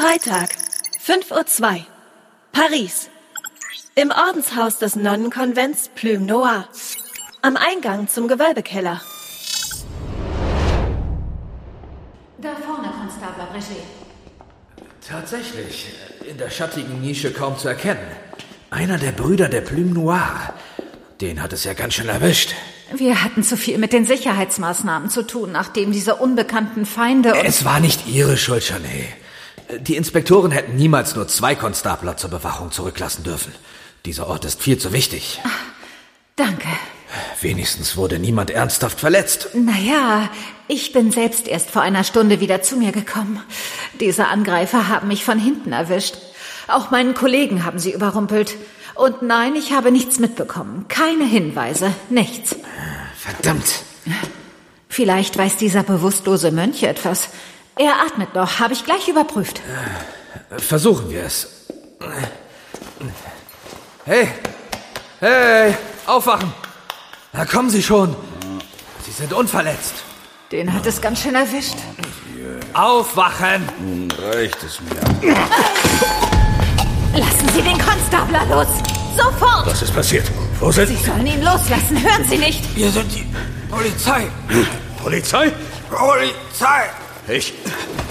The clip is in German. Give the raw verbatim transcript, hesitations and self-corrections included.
Freitag, fünf Uhr zwei. Paris. Im Ordenshaus des Nonnenkonvents Plume Noire. Am Eingang zum Gewölbekeller. Da vorne, Konstabler Breget. Tatsächlich, in der schattigen Nische kaum zu erkennen. Einer der Brüder der Plume Noire. Den hat es ja ganz schön erwischt. Wir hatten zu viel mit den Sicherheitsmaßnahmen zu tun, nachdem diese unbekannten Feinde... Es war nicht Ihre Schuld, Janet. Die Inspektoren hätten niemals nur zwei Konstabler zur Bewachung zurücklassen dürfen. Dieser Ort ist viel zu wichtig. Ach, danke. Wenigstens wurde niemand ernsthaft verletzt. Naja, ich bin selbst erst vor einer Stunde wieder zu mir gekommen. Diese Angreifer haben mich von hinten erwischt. Auch meinen Kollegen haben sie überrumpelt. Und nein, ich habe nichts mitbekommen. Keine Hinweise, nichts. Verdammt. Vielleicht weiß dieser bewusstlose Mönch etwas. Er atmet noch, habe ich gleich überprüft. Versuchen wir es. Hey, hey, aufwachen. Na, kommen Sie schon. Sie sind unverletzt. Den hat es ganz schön erwischt. Aufwachen. Nun reicht es mir. Lassen Sie den Konstabler los. Sofort. Was ist passiert? Wo sind Sie sollen ihn loslassen, hören Sie nicht. Wir sind die Polizei. Polizei? Polizei. Ich...